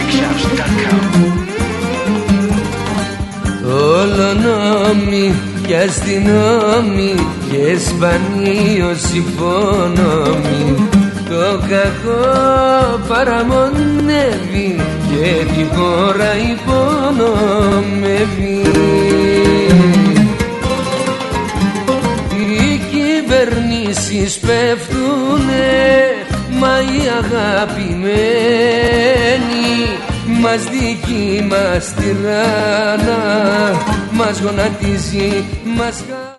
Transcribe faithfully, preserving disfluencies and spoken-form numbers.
shops dot com. Όλο νόμοι και αστυνόμοι και σπανίως υπόνομοι, το κακό παραμονεύει και τη χώρα υπονομεύει. Οι κυβερνήσεις πέφτουνε, μα οι αγαπημένοι μας δική μας τυράννα μας γονατίζει, μας